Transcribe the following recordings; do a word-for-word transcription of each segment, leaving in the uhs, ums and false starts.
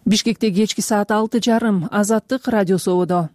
Бишкекте кечки саат алты жарым. Азаттык радиосободо.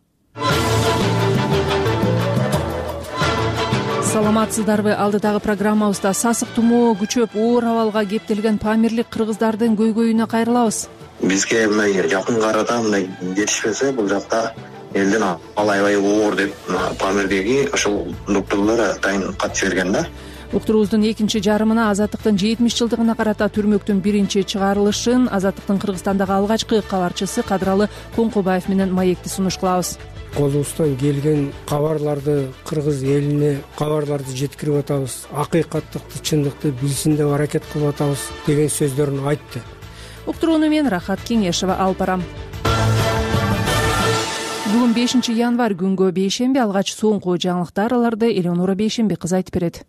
Саламатсыздарбы? Алдыдагы программабызда сасык тумоо күчөп, оор абалга кептелген памирлик кыргыздардын көйгөйүнө кайрылабыз. Бизге мындай жакын арада мындай жетишпесе, бул жакта элдин алайбай оор деп памирдеги ошол докторлор атайын кат жиберген да. Уктуруубуздун экинчи жарымына Азаттыктын жетимиш жылдыгына карата түрмөктүн биринчи чыгарылышын Азаттыктын Кыргызстандагы алгачкы кабарчысы Кадралы Коңкубаев менен маекти сунуш кылабыз. Колубуздан келген кабарларды кыргыз элине кабарларды жеткирип атабыз, акыйкаттыкты, чындыкты билсин деп аракет кылып атабыз деген сөздөрүн айтты. Уктурууну мен Рахат Кеңешева алып барам. Бүгүн бешинчи январь күнгө бейшемби, алгач соңку жаңылыктар аларды Элеонора Бейшемби кыз айтып берет.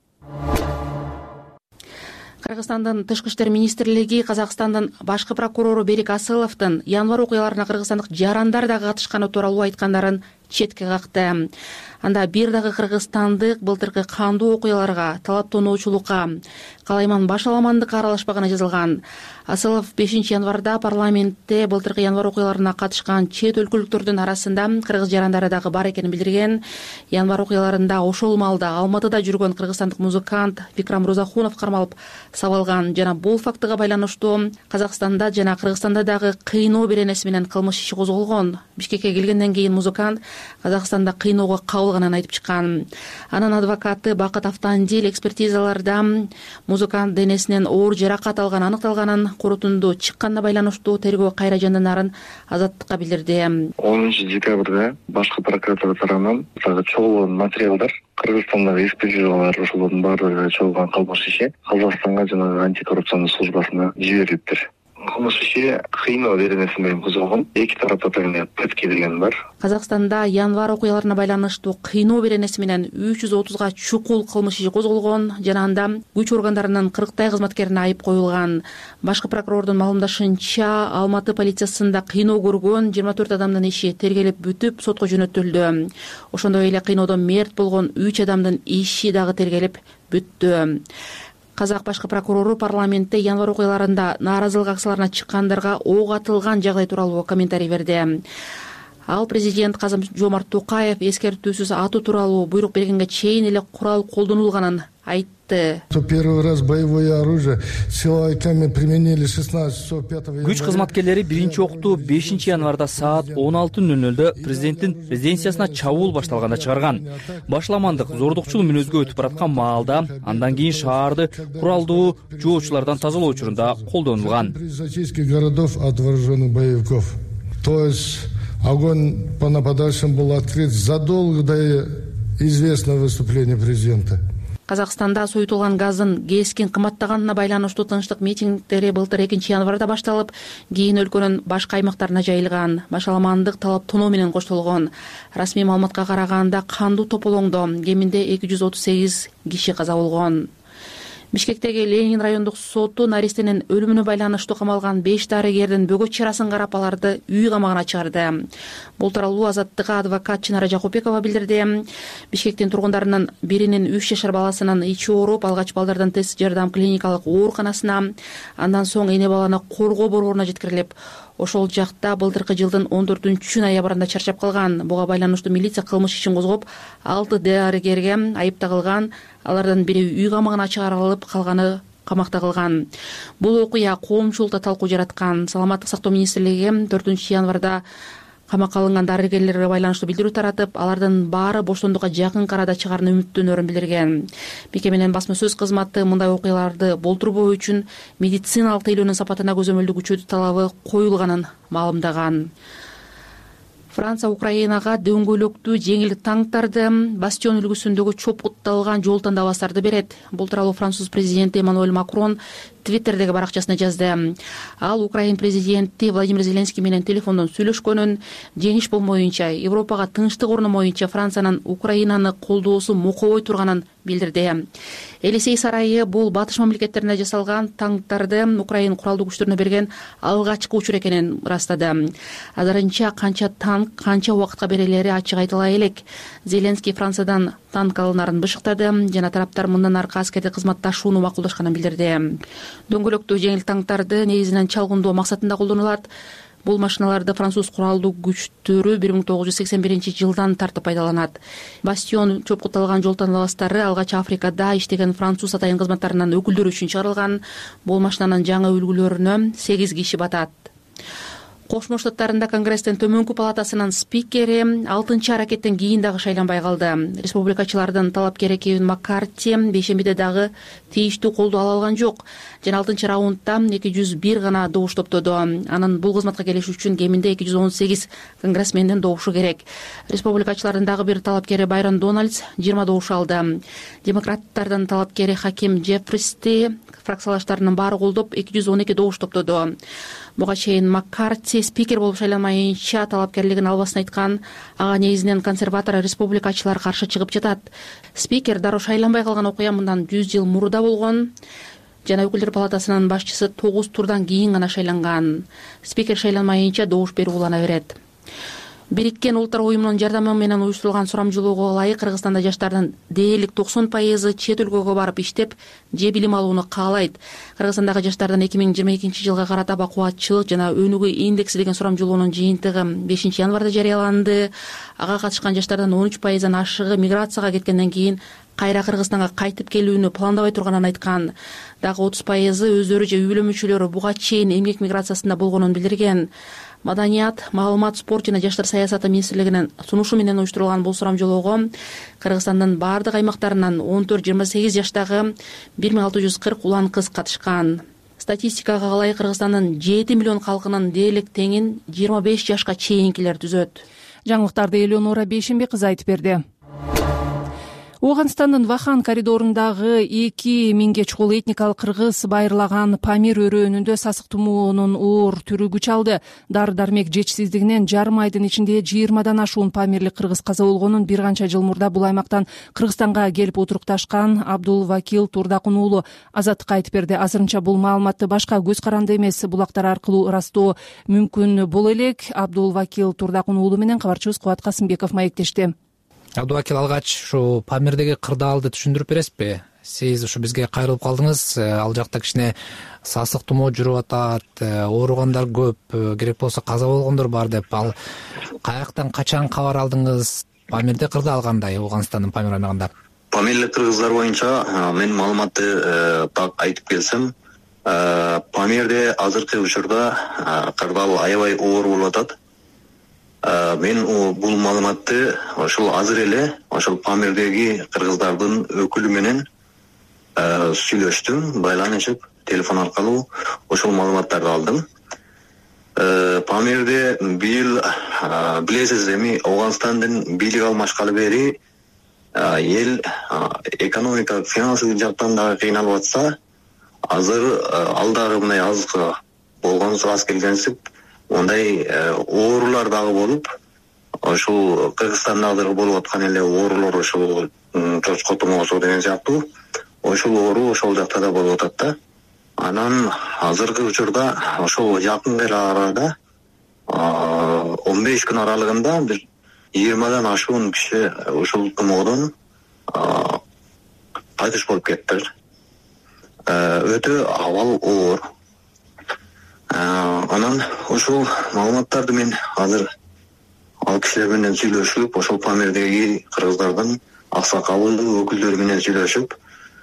Кыргызстандын Тышкы иштер министрлиги Казакстандын башкы прокурору Берик Асыловдун январь окуяларына кыргызстандык жарандар да катышканы тууралуу айткандарын четке какты. Анда бир дагы кыргызстандык былтыркы кандуу окуяларга, талаптоонуучулукка, калайман башаламандыкка аралашпаганы жазылган. Асылов бешинчи январда парламентте былтыркы январь окуяларына катышкан чет өлкөлүктөрдүн арасында кыргыз жарандары дагы бар экенин билдирген. Январь окуяларында ошол маалда Алматыда жүргөн кыргызстандык музыкант Бикрам Розахунов кармалып сабалган жана бул фактыга байланыштуу Казакстанда жана Кыргызстанда дагы кыйноо беренеси менен кылмыш иши козголгон. Бишкекке келгенден кийин музыкант Казакстанда кыйноого кабылганын айтып чыккан. Анын адвокаты Бакыт Автандил экспертизаларда музыкант денесинен оор жаракат алганы аныкталганын, корутунду чыкканына байланыштуу тергөө кайра жандынарын Азаттыкка билдирди. онунчу декабрда башкы прокуратура тарабынан чогулган материалдар Кыргызстандагы экспертизалар ошолордун баардыгы чогулган кылмыш иши Казакстанга жана антикоррупциялык службасына жиберилиптир. Кылмыш иши кыйноо беренеси менен козголгон. Эки тарапта тең кеткилген бар. Казакстанда январь окуяларына байланыштуу кыйноо беренеси менен үч жүз отузга чукул кылмыш иши козголгон жана анда күч органдарынын кырктай кызматкерине айып коюлган. Башкы прокурордун маалымдашынча, Алматы полициясында кыйноо көргөн жыйырма төрт адамдын иши тергелип бүтүп сотко жөнөтүлдү. Ошондой эле кыйноодон мерт болгон үч адамдын иши дагы тергелип бүттү. Казак башкы прокурору парламентте январь окуяларында нааразылык акцияларына чыккандарга ок атылган жагдай тууралуу комментарий берди. Ал президент Касым-Жомарт Токаев эскертүүсүз атуу тууралуу буйрук бергенге чейин эле курал колдонулганын айтты. Первый раз боевое оружие силовиками применили шестнадцать часов пятого января. Күч кызматкерлери биринчи окту бешинчи январда саат он алты ноль нолдо президенттин резиденциясына чабуул башталганда чыгарган. Башламандык, зордукчул мүнөзгө өтүп бараткан маалда андан кийин шаарды куралдуу жоочулардан тазалоо учурунда колдонулган. При зачистке городов от вооруженных боевиков. То есть огонь по нападавшим был открыт задолго до известного выступления президента. Казакстанда соютулган газдын кескин кымбаттаганына байланыштуу тынчтык митингдери былтыр экинчи январда башталып, кийин өлкөнүн башка аймактарына жайылган. Башаламандык талаптонуу менен коштолгон. Расмий маалыматка караганда кандуу тополоңдо кеминде эки жүз отуз сегиз киши каза болгон. Бишкектеги Ленин райондук соту наристенин өлүмүнө байланыштуу камалган беш дарыгердин бөгөт чарасын карап аларды үй камагына чыгарды. Бул тууралуу Азаттыкка адвокат Чынара Жакупбекова билдирди. Бишкектин тургундарынын биринин үч жашар баласынын ичи ооруп, алгач балдардан тест жардам клиникалык ооруканасына, андан соң эне баланы коргоо борборуна жеткирилип, ошол жакта былтыркы жылдын он төртүнчү ноябрында чарчап калган. Буга байланыштуу милиция кылмыш ишин козгоп, алты дарыгерге айып тагылган. Алардан бири үй камагына чыгарылып, калганы камакта калган. Бул окуя коомчулукта талкуу жараткан. Саламаттык сактоо министрлиги төртүнчү январда камакка алынган дарыгерлерге байланыштуу билдирүү таратып, алардын баары боштондукка жакын арада чыгарына үмүттөнөрүн билдирген. Мекеменин басма сөз кызматы мындай окуяларды болтурбоо үчүн медициналык тейлөөнүн сапатына көзөмөлдүү күчөтүү талабы коюлганын маалымдаган. Франция Украинага дөңгөлөктүү жеңил танктарды, Бастион үлгүсүндөгү чопутталган жол тандабастарды берет. Бул тууралуу Француз президенти Эммануэль Макрон Твиттердеги баракчасына жазды. Ал Украин президенти Владимир Зеленский менен телефондон сүйлөшкөнүн, жеңиш болмоюнча, Европага тынчтык орномоюнча Франциянын Украинаны колдоосу мокобой турганын билдирди. Элисей сарайы бул батыш мамлекеттеринде жасалган танктарды Украин куралдуу күчтөрүнө берген алгачкы учур экенин ырастады. Азырынча канча танк, канча убакытка берилери ачык айтыла элек. Зеленский Франциядан танк алынарын бышыктады жана тараптар мындан аркы аскердик кызматташууну макулдашканын билдирди. Дөңгөлөктүү жеңил танктарды негизинен чалгындоо максатында колдонулат. Бул машиналарды француз куралдуу күчтөрү бир миң тогуз жүз сексен биринчи жылдан тартып пайдаланат. Бастион чопкуталган жол таныбастары алгач Африкада иштеген француз атайын кызматтарынын өкүлдөрү үчүн чыгарылган. Бул машинанын жаңы үлгүлөрүнө сегиз киши батат. Кошмо Штаттарында Конгресстин төмөнкү палатасынын спикери алтынчы аракеттен кийин дагы шайланбай калды. Республикачылардын талапкери Кевин Маккарти бейшембиде дагы тийиштүү колдоо ала алган жок жана алтынчы раундда эки жүз бир гана добуш топтоду. Анын бул кызматка келиш үчүн кеминде эки жүз он сегиз конгрессмендин добушу керек. Республикачылардын дагы бир талапкери Байрон Дональдс жыйырма добуш алды. Демократтардын талапкери Хаким Джеффристи фракциялаштарынын баары колдоп эки жүз он эки добуш топтоду. Буга чейин Маккарти спикер болуп шайланмайынча талапкерлигин албасын айткан. Ага негизинен консерватор республикачылар каршы чыгып жатат. Спикер дароо шайланбай калган окуя мындан жүз жыл мурда болгон жана өкүлдөр палатасынын башчысы тогуз турдан кийин гана шайланган. Спикер шайланмайынча добуш берүү улана берет. Бириккен Улуттар уюмунун жардамы менен уюштурулган сурамжылоого ылайык Кыргызстанда жаштардын дээрлик токсон пайызы чет өлкөгө барып иштеп же билим алууну каалайт. Кыргызстандагы жаштардын эки миң жыйырма экинчи жылга карата бакубатчылык жана өнүгүү индекси деген сурамжылоонун жыйынтыгы бешинчи январда жарыяланды. Ага катышкан жаштардын он үч пайыздан ашыгы миграцияга кеткенден кийин кайра Кыргызстанга кайтып келүүнү пландабай турганын айткан. Дагы отуз пайызы өздөрү же үй бүлө мүчөлөрү буга чейин эмгек миграциясында болгонун билдирген. Маданият, маалымат, спорт жана жаштар саясаты министрлигинин сунушу менен уюштурулган бул сурамжылоого Кыргызстандын бардык аймактарынан он төрт жыйырма сегиз жаштагы бир миң алты жүз кырк улан кыз катышкан. Статистикага ылайык Кыргызстандын жети миллион калкынын дээрлик теңин жыйырма беш жашка чейинкилер түзөт. Жаңылыктарды Элеонора Бейшембек кызы айтып берди. Ооганстандын Вахан коридорундагы эки миңге чукул этникалык кыргыз байырлаган Памир өрөөнүндө сасык тумоонун оор түрү күч алды. Дары дармек жетишсиздигинен жарым айдын ичинде жыйырмадан ашуун памирлик кыргыз каза болгонун бир канча жыл мурда бул аймактан Кыргызстанга келип отурукташкан Абдулвакил Турдакун уулу Азаттыкка айтып берди. Азырынча бул маалыматты башка көз каранды эмес булактар аркылуу ырастоо мүмкүн боло элек. Абдулвакил Турдакун уулу менен кабарчыбыз Кубат Касымбеков маектешти. Абдулвакил, алгач ушу Памирдеги кырдаалды түшүндүрүп бересизби? Сиз ушу бизге кайрылып калдыңыз. Ал жакта кичине сасык тумоо жүрүп атат, ооругандар көп, керек болсо каза болгондор бар деп. Ал каяктан качан кабар алдыңыз? Памирде кырдаал кандай, Ооганстандын Памир аймагында? Памирлик кыргыздар боюнча мен маалыматты так айтып келсем, Памирде азыркы учурда кырдаал аябай оор болуп атат. Мен бул маалыматты ошол азыр эле ошол Памирдеги кыргыздардын өкүлү менен сүйлөштүм, байланышып телефон аркылуу ошол маалыматтарды алдым. Памирде быйыл билесиз, эми Ооганстандын бийлик алмашкалы бери эл экономика, финансылык жактан дагы кыйналып атса, азыр ал дагы мындай азгы болгон аз келгенсип ондай оорулар дагы болуп, ошол Кыргызстанда азыр болуп аткан эле оорулар, ошол чочко тумоосу деген сыяктуу ошол оору ошол жакта да болуп атат да. Анан азыркы учурда ошол жакын арада он беш күн аралыгында бир жыйырмадан ашуун киши ушул тумоодон кайтыш болуп кетти. Өтө абал оор. Анан ошол маалыматтарды мен азыр ал кишилер менен сүйлөшүп, ошол Памирдеги кыргыздардын аксакалы өкүлдөрү менен сүйлөшүп,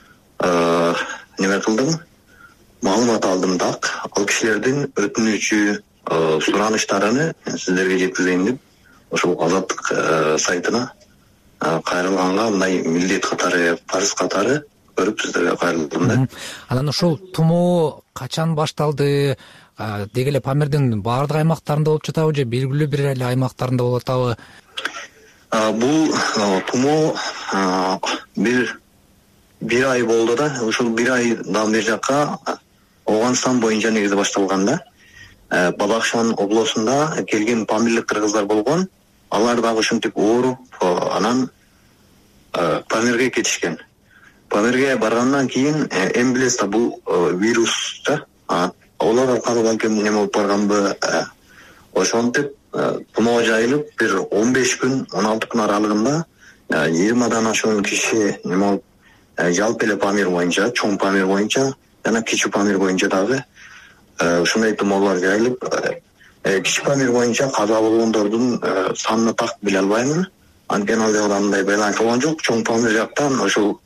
неме кылдым, маалымат алдым так. Ал кишилердин өтүнүчү, сураныштарыны сиздерге жеткизейин деп, ошол Азаттык сайтына кайрылганга мындай милдет катары, парыз катары көрүп сиздерге кайрылдым да. Анан ошол тумоо качан башталды? Деги эле Памирдин баардык аймактарында болуп жатабы же белгилүү бир эле аймактарында болуп атабы? Бул тумоо бир бир ай болду да. Ошол бир айдан бери жакка Ооганстан боюнча негизи башталган да. Бадахшан облусунда келген памирлик кыргыздар болгон. Алар дагы ушинтип ооруп, анан Памирге кетишкен. Памирге баргандан кийин эми билесиз да, бул вирус да. Олар аркылуу балким неме болуп барганбы, ошентип тумоо жайылып бир он беш күн, он алты күн аралыгында жыйырмадан ашуун киши неме болуп, жалпы эле Памир боюнча, чоң Памир боюнча жана кичүү Памир боюнча дагы ушундай тумоолор жайылып, Кичи Памир боюнча каза болгондордун санын так биле албаймын. Анткени ал жакта мындай байланыш болгон жок. Чоң Памир жактан ошол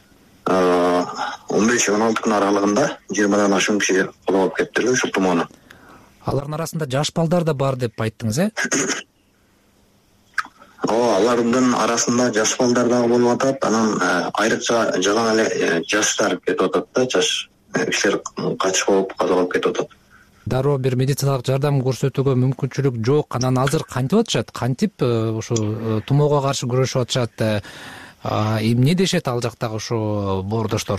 он беш он алты күн аралыгында жыйырмадан ашуун киши коло алып кетиптир ушул тумоону. Алардын арасында жаш балдар да бар деп айттыңыз, э? Ооба, алардын арасында жаш балдар дагы болуп атат. Анан айрыкча жалаң эле жаштар кетип атат да, жаш кишилер качык болуп каза болуп кетип атат. Дароо бир медициналык жардам көрсөтүүгө мүмкүнчүлүк жок. Анан азыр кантип атышат? Кантип ушу тумоого каршы күрөшүп атышат? Эмне дешет ал жактагы ушу боордоштор?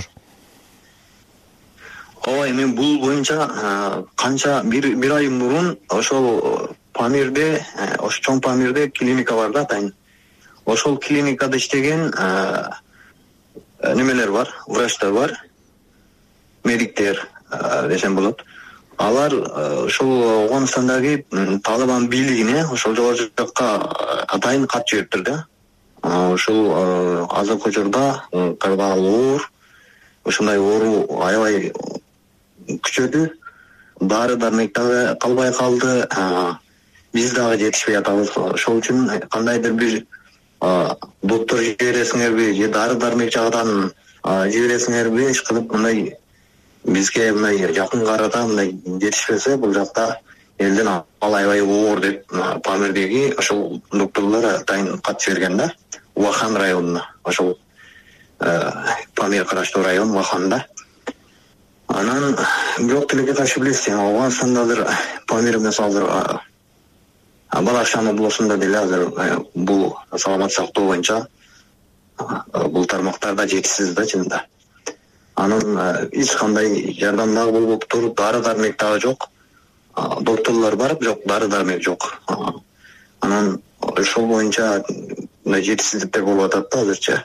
Ооба, эми бул боюнча канча бир бир ай мурун ошол Памирде, ошо чоң Памирде клиника бар да, атайын. Ошол клиникада иштеген немелер бар, врачтар бар, медиктер десем болот. Алар ошол Афганистандагы Талибан бийлигине ошол жогору жакка атайын кат жибериптир да. Ошол азыркы учурда кырдаал оор, ушундай оору аябай күчөдү. Дары дармек дагы калбай калды. Биз дагы жетишпей атабыз. Ошол үчүн кандайдыр бир доктор жибересиңерби, же дары дармек жагынан жибересиңерби, иш кылып мындай бизге мындай жакын арада мындай жетишпесе, бул жакта элдин ал аябай оор деп Памирдеги ошол докторлор атайын кат жиберген да. Вахан районуна, ошол Памир караштуу район Ваханда. Анан бирок тилекке каршы билесиз, Афганистанда азыр Памир эмес азыр Балашан облусунда деле азыр бул саламат сактоо боюнча бул тармактарда жетишсиз да чынында. Анын эч кандай жардам дагы болбоптур, дары дармек дагы жок. Докторлор бар, бирок дары дармек жок. Анан ошол боюнча жетишсиздиктер болуп атат да азырча.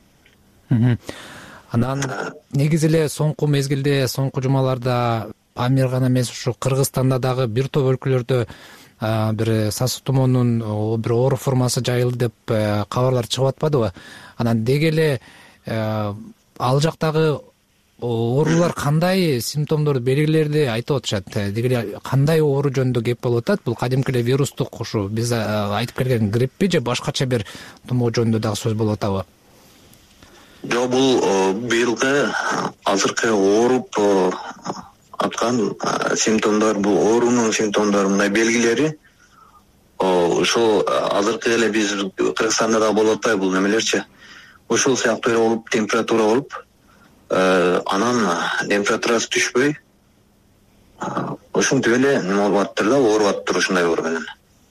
Анан негизи эле соңку мезгилде, соңку жумаларда Памир гана эмес, ушу Кыргызстанда дагы бир топ өлкөлөрдө бир сасык тумоонун бир оору формасы жайылды деп кабарлар чыгып атпадыбы? Анан деги эле ал жактагы оорулар кандай симптомдорду, белгилерди айтып атышат? Деги эле кандай оору жөнүндө кеп болуп атат? Бул кадимки эле вирустук ушу биз айтып келген гриппи же башкача бир тумоо жөнүндө дагы сөз болуп атабы? Жок, бул быйылкы азыркы ооруп аткан симптомдор, бул оорунун симптомдору, мындай белгилери ошол азыркы эле биз Кыргызстанда да болуп атпайбы бул немелерчи? Ошол сыяктуу эле болуп, температура болуп, анан температурасы түшпөй, ушинтип эле неме болуп атыптыр да, ооруп атыптыр ушундай оор менен.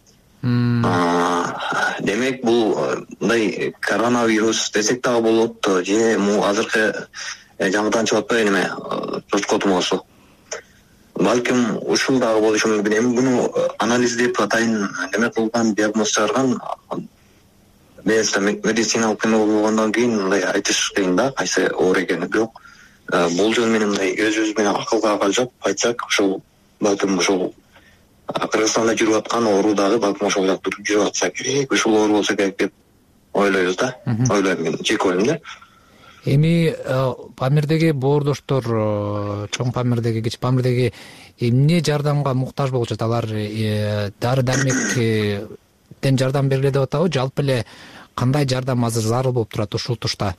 Демек бул мындай коронавирус десек дагы болот, же му азыркы жаңыдан чыгып атпайбы неме чочко тумоосу. Балким ушул дагы болушу мүмкүн. Эми буну анализдеп атайын неме кылган, диагноз чыгарган медициналык неме болгондон кийин мындай айтыш кыйын да, кайсы оор экени. Бирок болжол менен мындай өзүбүз менен акылга калжап айтсак, ушул балким ушул Кыргызстанда жүрүп аткан оору дагы балким ошол жакта жүрүп атса керек, ушул оору болсо керек деп ойлойбуз да. Ойлойм мен, жеке оюм да. Эми Памирдеги боордоштор, чоң Памирдеги, кичи Памирдеги эмне жардамга муктаж болушат? Алар дары дармектен жардам бергиле деп атабы? Жалпы эле кандай жардам азыр зарыл болуп турат ушул тушта?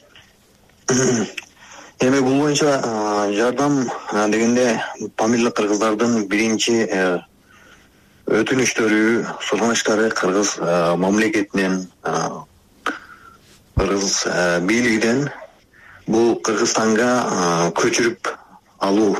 Эми бул боюнча жардам дегенде Памирлик кыргыздардын биринчи өтүнүштөрү, суранычтары Кыргыз мамлекетинен, Кыргыз бийлигинен бул Кыргызстанга көчүрүп алуу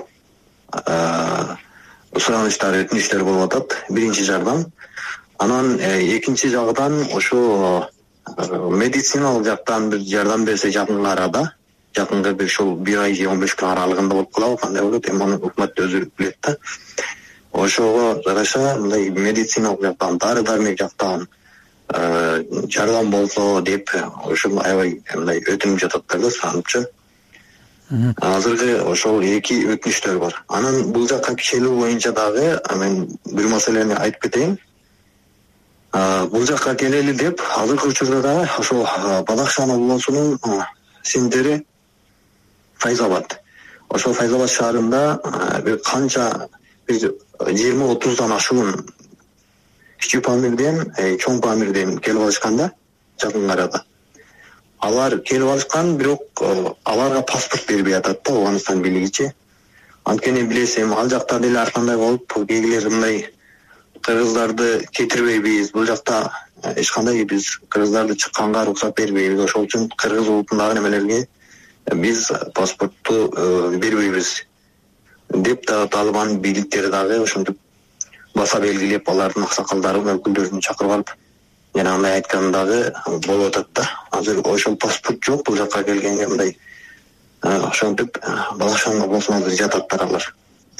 суранычтары, өтүнүштөр болуп атат. Биринчи жардам. Анан экинчи жагдан ошо медициналык жактан бир жардам берсе жакын арада, жакынкы бир ушул бир ай же он беш күн аралыгында болуп калабы, кандай болот, эми аны өкмөт өзү билет да. Ошого жараша мындай медициналык жактан, дары дармек жактан жардам болсо деп ошол аябай мындай өтүнүп жататтар да, суранычы. Азыркы ошол эки өтүнүштөр бар. Анан бул жакка кишилүү боюнча дагы мен бир маселени айтып кетейин. Бул жакка келели деп азыркы учурда дагы ошол Бадахшан облусунун синдери Файзабад. Ошол Файзабад шаарында бир канча бир жыйырма отуздан ашуун кичүү Памирден, чоң Памирден келип алышканда жакын арада. Алар келип алышкан, бирок аларга паспорт бербей атат да Афганистан бийлигичи. Анткени билесиң, ал жакта деле ар кандай болуп, кээгилер мындай кыргыздарды кетирбейбиз, бул жакта эч кандай биз кыргыздарды чыкканга уруксат бербейбиз. Ошол үчүн кыргыз улутундагы немелерге биз паспортту бербейбиз деп да Талибан бийликтери дагы ошентип баса белгилеп, алардын аксакалдарын, өкүлдөрүн чакырып алып, жана андай айткан дагы болуп атат да. Азыр ошол паспорт жок бул жакка келгенге, мындай ошентип балашаңга болсоңуздар жататтар алар.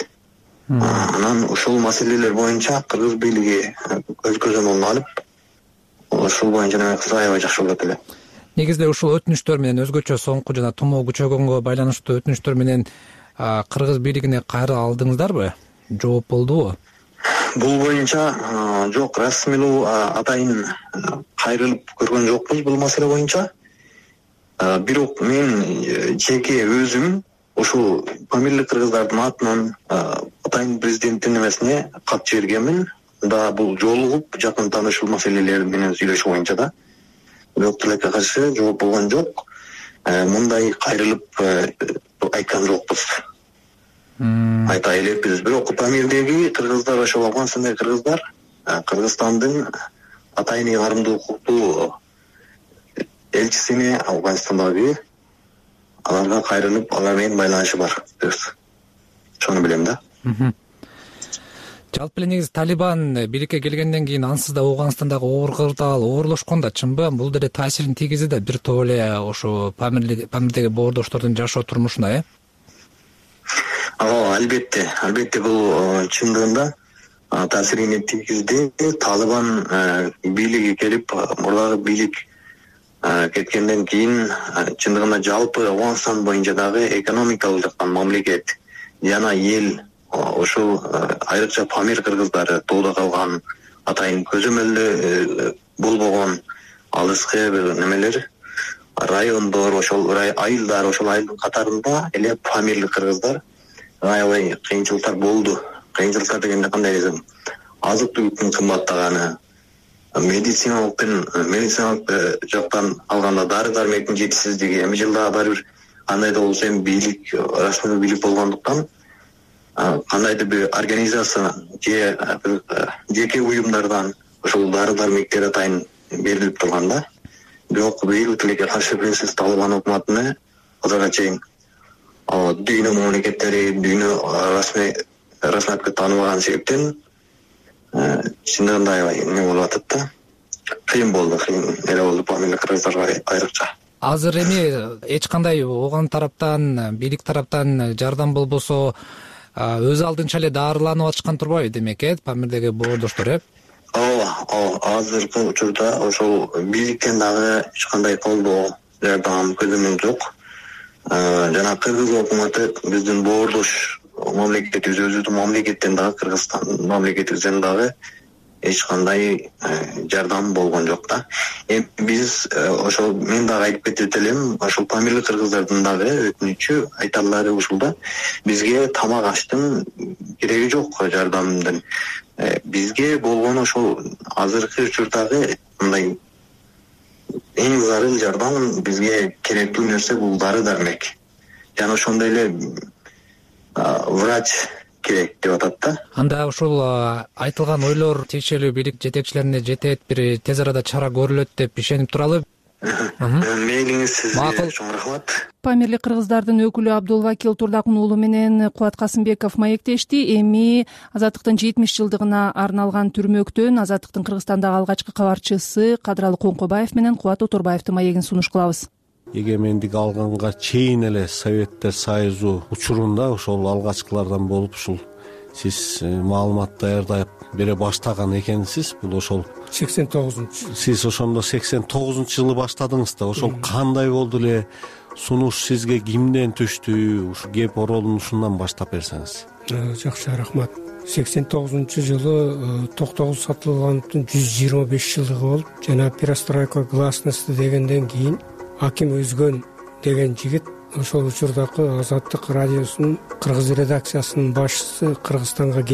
Анан ушул маселелер боюнча кыргыз бийлиги өз көзөмөлүнө алып, ушул боюнча неме кылса аябай жакшы болот эле. Негизде ушул өтүнүчтөр менен өзгөчө соңку жана тумоо күчөгөнгө байланыштуу өтүнүчтөр менен кыргыз бийлигине кайры алдыңыздарбы? Жооп болдубу? Бул боюнча жок, расмилүү атайын кайрылып көргөн жокпуз бул маселе боюнча. Бирок мен жеке өзүм ушул Памирлик кыргыздардын атынан атайын президенттин эмесине кат жибергенмин. Да бул жолугуп жакын таанышуу маселелери менен сүйлөшүү боюнча да. Бирок тилекке каршы жооп болгон жок. Мындай кайрылып айткан жокпуз. Айта элекпиз. Бирок Памирдеги кыргыздар, ошол Афганстандагы кыргыздар Кыргызстандын атайын карымдуу укуктуу элчисине Афганстандагы аларга кайрылып, алар менен байланышы бар. Ошону билем да. Жалпы эле негизи Талибан бийликке келгенден кийин ансыз да Афганстандагы оор кырдаал оорлошкон да, чынбы? Бул деле таасирин тийгизди да бир топ эле ошо Памирдеги боордоштордун жашоо турмушуна, э? Ооба, албетте, албетте бул чындыгында таасирин тийгизди. Талибан бийлиги келип, мурдагы бийлик кеткенден кийин чындыгында жалпы Афганстан боюнча дагы экономикалык жактан мамлекет жана эл, ошол айрыкча Памир кыргыздары тоодо калган атайын көзөмөлдө болбогон алыскы бир немелер, райондор, ошол айылдар, ошол айылдын катарында эле Памирлик кыргыздар аябай кыйынчылыктар болду. Кыйынчылыктар дегенде кандай десем, азык-түлүктүн кымбаттаганы, медициналык медициналык жактан алганда дары-дармектин жетишсиздиги, эми жылда баары бир кандайда болсо эми бийлик, расмий бийлик болгондуктан кандайдыр бир организация же жеке уюмдардан ошол дары-дармектер атайын берилип турган да. Бирок быйыл тилекке каршы президент Талибан өкмөтүнө азырга чейин дүйнө мамлекеттери, дүйнө расмий расмиятка тааныбаган себептен чындыгында аябай эме болуп атат да. Кыйын болду, кыйын эле болду Памирлик кыргыздарга айрыкча. Азыр эми эч кандай ооган тараптан, бийлик тараптан жардам болбосо, өз алдынча эле дарыланып атышкан турбайбы демек, э, Памирдеги боордоштор, э? Ооба, ооба, азыркы учурда ошол бийликтен дагы эч кандай колдоо, жардам, көзөмөл жок. Жана кыргыз өкмөтү биздин боордош мамлекетибиз, өзүбүздүн мамлекеттен дагы, Кыргызстан мамлекетибизден дагы эч кандай жардам болгон жок да. Эми биз ошол мен дагы айтып кетет элем, ошол Памирлик кыргыздардын дагы өтүнүчү айтарлары ушул да. Бизге тамак аштын кереги жок, жардамдын. Бизге болгон ошол азыркы учурдагы мындай эң зарыл жардам, бизге керектүү нерсе бул дары-дармек. Жана ошондой эле врач керек деп атат да. Анда ушул айтылган ойлор тиешелүү бийлик жетекчилерине жетет, бир тез арада чара көрүлөт деп ишенип туралы. Мейлиңиз сизге чоң рахмат. Памирлик кыргыздардын өкүлү Абдулвакил Турдакун уулу менен Кубат Касымбеков маектешти. Эми Азаттыктын жетимиш жылдыгына арналган түрмөктөн Азаттыктын Кыргызстандагы алгачкы кабарчысы Кадралы Коңкобаев менен Кубат Оторбаевдин маегин сунуш кылабыз. Эгемендик алганга чейин эле Советтер Союзу учурунда ошол алгачкылардан болуп ушул сиз маалымат даярдап бере баштаган экенсиз. Бул ошол сексен тогузунчу сиз ошондо сексен тогузунчу жылы баштадыңыз да. Ошол кандай болду эле, сунуш сизге кимден түштү? Ушу кеп оролунушунан баштап берсеңиз. Жакшы, рахмат. сексен тогузунчу жылы токтогул сатылгандын жүз жыйырма беш жылдыгы болуп, жана перестройка гласности дегенден кийин Аким Өзгөн деген жигит ошол учурдагы Азаттык радиосунун кыргыз редакциясынын башчысы Кыргызстанга келди.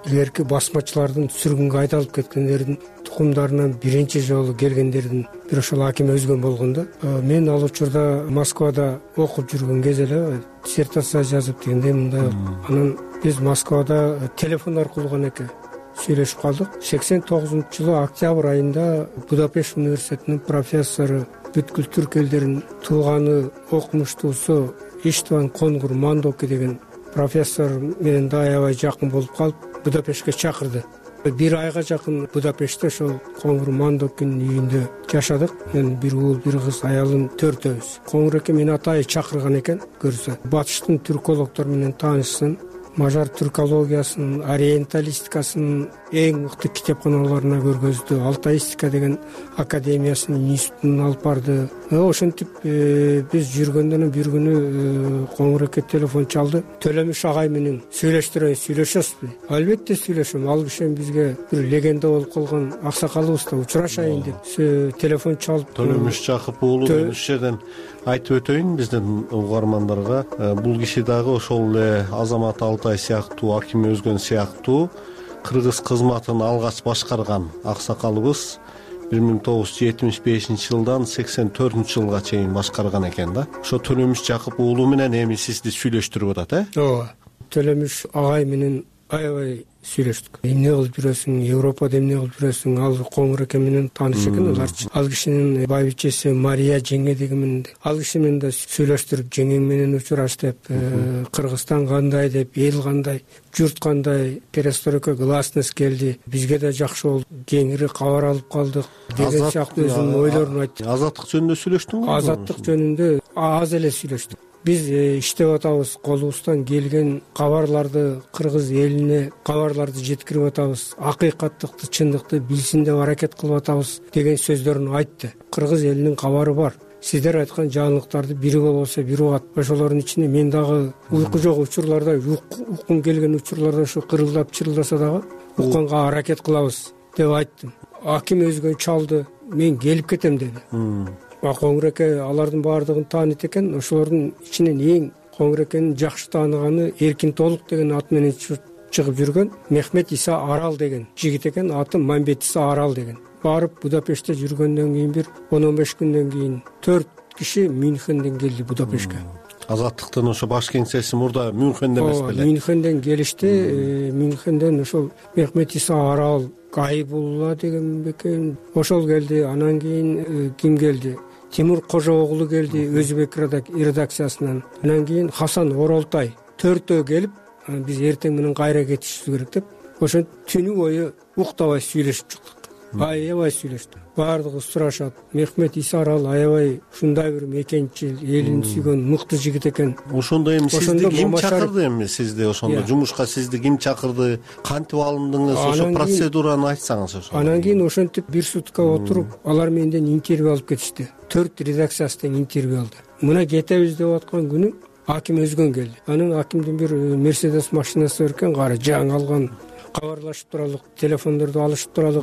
илгерки басмачылардын сүргүнгө айдалып кеткендердин тукумдарынан биринчи жолу келгендердин бир ошол аким өзгөн болгон да. Мен ал учурда Москвада окуп жүргөн кез эле диссертация жазып дегендей мындай. Анан биз Москвада телефон аркылуу гана эке сүйлөшүп калдык. сексен тогузунчу жылы октябрь айында Будапешт университетинин профессору, бүткүл түрк элдеринин тууганы, окумуштуусу Иштван Конгур Мандоки деген профессор менен да аябай жакын болуп калып Будапештке чакырды. Бир айга жакын Будапештте ошол Конгур Мандокинин үйүндө жашадык. Мен бир уул, бир кыз, аялым төртөөбүз. Конгур эке мени атайын чакырган экен, көрсө. Батыштын түркологдору менен таанышсын, мажар түркологиясынын, ориенталистикасынын эң мыкты китепканаларына көргөздү. Алтаистика деген академиясынын институтун алып барды. Ошентип биз жүргөндөн бир күнү Конгур эке телефон чалды. Төлөмүш агай менен сүйлөштүрөбүз, сүйлөшөсүзбү? Албетте сүйлөшөм. Ал киши бизге бир легенда болуп калган аксакалыбызда учурашайын деп телефон чалып. Төлөмүш Жакып уулу ушул жерден айтып өтөйүн биздин угармандарга. Бул киши дагы ошол эле Азамат Алтай сыяктуу, Аким Өзгөн сыяктуу кыргыз кызматын алгач башкарган аксакалыбыз. бир миң тогуз жүз жетимиш бешинчи жылдан сексен төртүнчү жылга чейин башкарган экен да. Ошо Төлөмүш Жакып уулу менен эми сизди сүйлөштүрүп атат, э? Ооба. Төлөмүш агай менен аябай сүйлөштүк. Эмне кылып жүрөсүң? Европада эмне кылып жүрөсүң? Ал Конгур эке менен тааныш экен аларчы. Ал кишинин байбичеси Мария жеңе деген. Ал киши менен да сүйлөштүрүп, жеңең менен учураш деп, Кыргызстан кандай деп, эл кандай, журт кандай, перестройка, гласность келди. Бизге да жакшы болду. Кеңири кабар алып калдык деген сыяктуу өзүнүн ойлорун айтты. Азаттык жөнүндө сүйлөштүңүз? Азаттык жөнүндө аз эле сүйлөштүк. Биз иштеп атабыз, колубуздан келген кабарларды кыргыз элине кабарларды жеткирип атабыз, акыйкаттыкты, чындыкты билсин деп аракет кылып атабыз деген сөздөрүн айтты. Кыргыз элинин кабары бар. Сиздер айткан жаңылыктарды бири болбосо бири угат. Ошолордун ичинде мен дагы уйку жок учурларда, уккум келген учурларда ушу кырылдап чырылдаса дагы укканга аракет кылабыз деп айттым. Аким Өзгөн чалды, мен келип кетем деди. Конгур эке алардын баардыгын тааныйт экен. Ошолордун ичинен эң Конгур экенин жакшы тааныганы Эркин Толук деген ат менен чыгып жүргөн Мехмет Иса Арал деген жигит экен. Аты Мамбет Иса Арал деген. Барып Будапештте жүргөндөн кийин бир он он беш күндөн кийин төрт киши Мюнхенден келди Будапештке. Азаттыктын ошо баш кеңсеси мурда Мюнхенде эмес беле? Мюнхенден келишти. Мюнхенден ошол Мехмет Иса Арал Гайбулла деген бекен ошол келди. Анан кийин ким келди? Тимур Кожооглу келди Өзбек редакциясынан. Анан кийин Хасан Оролтай. Төртөө келип, биз эртең менен кайра кетишибиз керек деп, ошентип түнү бою уктабай сүйлөшүп чыктык. Аябай сүйлөштүк. Баардыгы сурашат. Мехмет Иса Арал аябай ушундай бир мекенчил, элин сүйгөн мыкты жигит экен. Ошондо эми сизди ким чакырды эми сизди ошондо жумушка сизди ким чакырды? Кантип алындыңыз? Ошо процедураны айтсаңыз ошо. Анан кийин ошентип бир сутка отуруп, алар менден интервью алып кетишти. Төрт редакциясынан интервью алды. Мына кетебиз деп аткан күнү Аким Өзгөн келди. Анын Акимдин бир Мерседес машинасы бар экен, кара жаңы алган. Кабарлашып туралык, телефондорду алышып туралык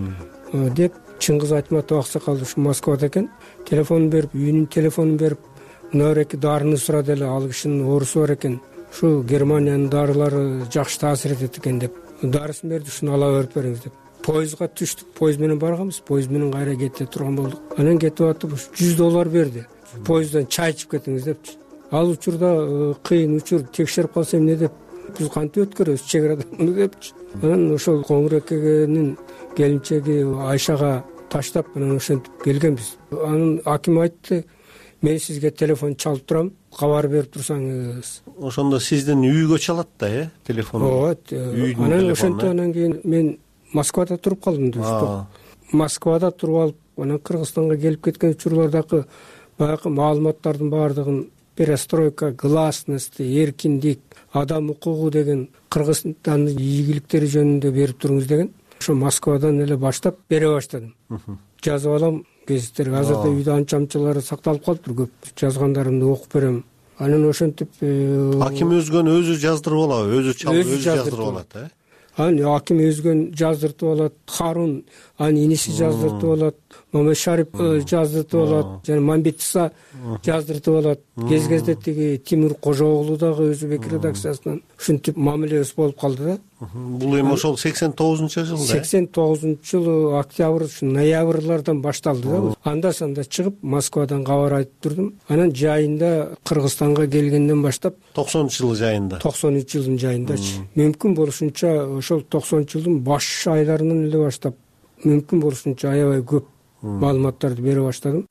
деп Чыңгыз Айтматов аксакал ушу Москвада экен. Телефон берип, үйүнүн телефонун берип, мына эки дарыны сурады эле, ал кишинин оорусу бар экен. Ушу Германиянын дарылары жакшы таасир этет экен деп. Дарысын берди, ушуну ала берип бериңиз деп. Поездга түштүк, поезд менен барганбыз, поезд менен кайра кете турган болдук. Анан кетип атып жүз доллар берди. Поезддан чай ичип кетиңиз депчи. Ал учурда кыйын учур, текшерип калса эмне деп, биз кантип өткөрөбүз чек арадан муну депчи. Анан ошол Конгур экенин келинчеги Айшага таштап анан ошентип келгенбиз. Анан Аким айтты, мен сизге телефон чалып турам, кабар берип турсаңыз. Ошондо сиздин үйгө чалат да, э, телефон. Ооба. Анан ошентип анан кийин мен Москвада туруп калдым да. Москвада туруп алып, анан Кыргызстанга келип кеткен учурлардагы баягы маалыматтардын баардыгын перестройка, гласность, эркиндик, адам укугу деген Кыргызстандын ийгиликтери жөнүндө берип туруңуз деген. Ошо Москвадан эле баштап бере баштадым. Жазып алам гезиттерге. Азырда үйдө анчамчылары сакталып калыптыр, көп жазгандарымды окуп берем. Анан ошентип Аким Өзгөн өзү жаздырып алабы? Өзү чалып, өзү жаздырып алат, э? Анан Аким Өзгөн жаздыртып алат, Харун анын иниси жаздыртып алат, Мамед Шарип жаздыртып алат, жана Мамбет Иса жаздыртып алат. Кез кезде тиги Тимур Кожооглу дагы Өзбек редакциясынан ушинтип мамилебиз болуп калды да. Бул эми ошол сексен тогузунчу жылы сексен тогузунчу жылы октябрь ушу ноябрлардан башталды да. Анда санда чыгып Москвадан кабар айтып турдум. Анан жайында Кыргызстанга келгенден баштап токсонунчу жылы жайында токсон үч жылдын жайындачы мүмкүн болушунча ошол токсонунчу жылдын баш айларынан эле баштап мүмкүн болушунча аябай көп маалыматтарды бере баштадым.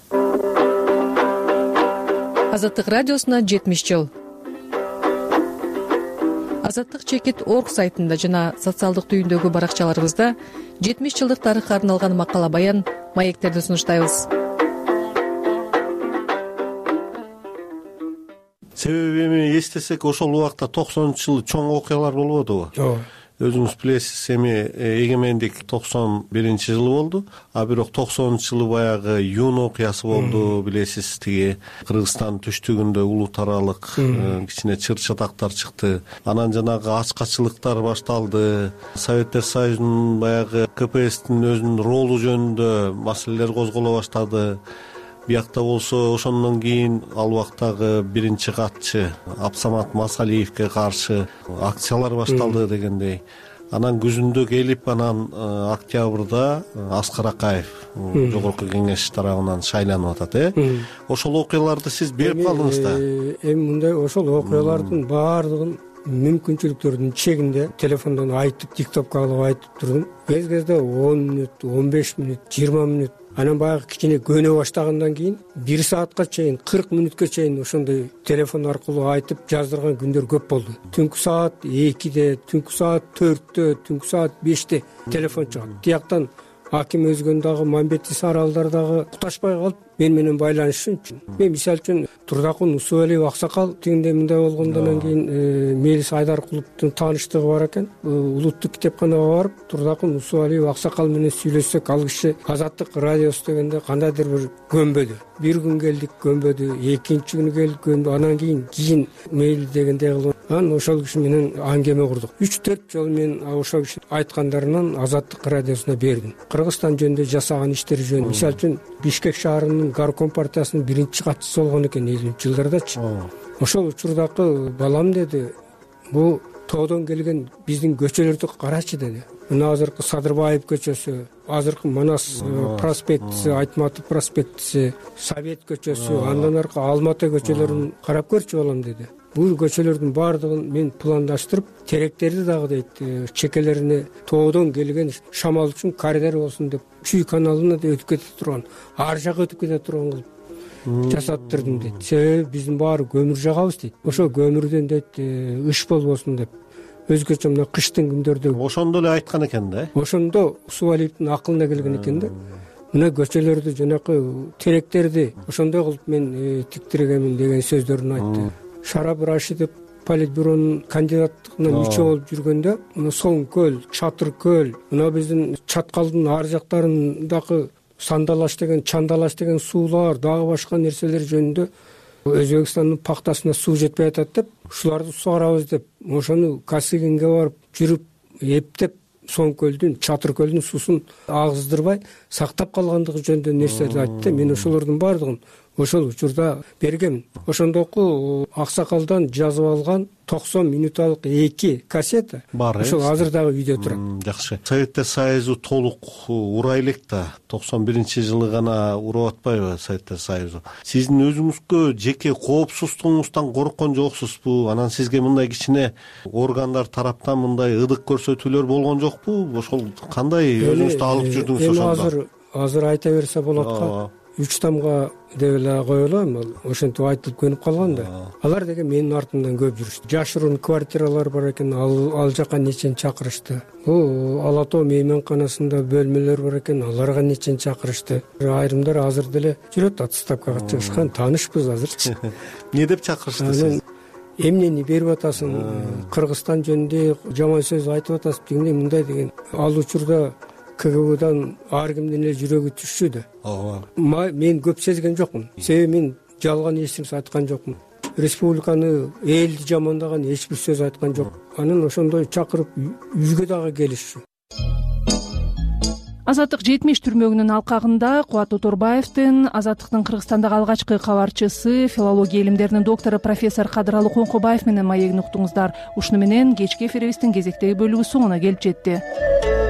Азаттык радиосуна жетимиш жыл. Азаттык чекит точка орг сайтында жана социалдык түйүндөгү баракчаларыбызда жетимиш жылдык тарыхка арналган макала баян, маектерди сунуштайбыз. Себеби эми эстесек ошол убакта токсонунчу жылы чоң окуялар болбодубу? Ооба. Өзүңүз билесиз, эми эгемендик токсон биринчи жылы болду, а бирок токсонунчу жылы баягы июнь окуясы болду, билесиз, тиги Кыргызстан түштүгүндө улут аралык кичине чыр чатактар чыкты. Анан жанагы ачкачылыктар башталды. Советтер Союзунун баягы ка пэ эстин өзүнүн ролу жөнүндө маселелер козголо баштады. Биякта болсо ошондон кийин ал убактагы биринчи катчы Абсамат Масалиевке каршы акциялар башталды дегендей. Анан күзүндө келип, анан октябрда Аскар Акаев жогорку кеңеш тарабынан шайланып атат, э? Ошол окуяларды сиз берип калдыңыз да. Эми мындай ошол окуялардын баардыгын мүмкүнчүлүктөрдүн чегинде телефондон айтып, диктопко алып айтып турдум. Кез кезде он мүнөт, он беш мүнөт, жыйырма мүнөт. Анан баягы кичине көнө баштагандан кийин бир саатка чейин, кырк мүнөткө чейин ошондой телефон аркылуу айтып жаздырган күндөр көп болду. Түнкү саат экиде, түнкү саат төрттө, түнкү саат беште телефон чыгат. Тияктан Аким Өзгөн дагы, Мамбетис аралдар дагы куташпай калып мен менен байланышсын үчүн. Мен мисалы үчүн Турдакун Усубалиев аксакал тигинде мындай болгондон кийин Мелис Айдаркуловдун тааныштыгы бар экен. Улуттук китепканага барып, Турдакун Усубалиев аксакал менен сүйлөшсөк, ал киши Азаттык радиосу дегенде кандайдыр бир көнбөдү. Бир күн келдик, көнбөдү, экинчи күнү келдик, көнбөдү. Анан кийин кийин мейли дегендей кылып, анан ошол киши менен аңгеме курдук. үч төрт жолу мен ошол киши айткандарынан Азаттык радиосуна бердим. Кыргызстан жөнүндө жасаган иштери жөнүндө, мисалы үчүн Бишкек шаарынын Горком партиясынын биринчи катчысы болгон экен элүүнчү жылдардачы. Ошол учурдагы балам деди, бул тоодон келген биздин көчөлөрдү карачы деди. Мына азыркы Садырбаев көчөсү, азыркы Манас проспектиси, Айтматов проспектиси, Совет көчөсү, андан аркы Алматы көчөлөрүн карап көрчү балам деди. Бул көчөлөрдүн баардыгын мен пландаштырып, теректерди дагы дейт, чекелерине тоодон келген шамал үчүн коридор болсун деп, Чүй каналына да өтүп кете турган, ар жакка өтүп кете турган кылып жасаттырдым дейт. Себеби биздин баары көмүр жагабыз дейт. Ошо көмүрдөн дейт ыш болбосун деп. Өзгөчө мына кыштын күндөрдө ошондо эле айткан экен да. Ошондо Усубалиевдин акылына келген экен да. Мына көчөлөрдү жанакы теректерди ошондой кылып мен тиктиргемин деген сөздөрүн айтты. Шарап Рашидов политбюронун кандидаттыгынан үч болуп жүргөндө, мына Соң көл, Чатыр көл, мына биздин Чаткалдын ар жактарындагы Сандалаш деген, Чандалаш деген суулар, дагы башка нерселер жөнүндө Өзбекстандын пактасына суу жетпей атат деп, ушуларды сугарабыз деп, ошону Касыгинге барып жүрүп, эптеп Соң көлдүн, Чатыр көлдүн суусун агыздырбай сактап калгандыгы жөнүндө нерселерди айтты. Мен ошолордун баардыгын ошол учурда бергем. Ошондоку аксакалдан жазып алган токсон мүнөталык эки кассета бар. Ошол азыр дагы үйдө турат. Жакшы. Советтер Союзу толук урай элек да. токсон биринчи жылы гана урап атпайбы Советтер Союзу? Сиздин өзүңүзгө жеке коопсуздугуңуздан корккон жоксузбу? Анан сизге мындай кичине органдар тараптан мындай ыдык көрсөтүүлөр болгон жокпу? Ошол кандай өзүңүздү алып жүрдүңүз ошондо? Азыр азыр айта берсе болот го. Үч тамга деп эле коелойм, ошентип айтылып көнүп калган да. Алар деген менин артымдан көп жүрүштү. Жашыруун квартиралар бар экен, ал ал жака нечен чакырышты. Бул Ала Тоо мейманканасында бөлмөлөр бар экен, аларга нечен чакырышты. Айрымдар азыр деле жүрөт, отставкага чыгышкан, таанышпыз азырчы. Эмне деп чакырышты сиз? Эмнени берип атасың? Кыргызстан жөнүндө жаман сөз айтып атасың дегенде мындай деген. Ал учурда ка гэ бдан ар кимдин эле жүрөгү түшчү да. Ооба. Мен көп сезген жокмун. Себеби мен жалган эч нерсе айткан жокмун. Республиканы, элди жамандаган эч бир сөз айткан жок. Анан ошондой чакырып үйгө дагы келишчү. азаттык жетимиш түрмөгүнүн алкагында Кубат Оторбаевдин, Азаттыктын Кыргызстандагы алгачкы кабарчысы, филология илимдеринин доктору профессор Кадыралы Коңкобаев менен маегин уктуңуздар. Ушуну менен кечки эфирибиздин кезектеги бөлүгү соңуна келип жетти.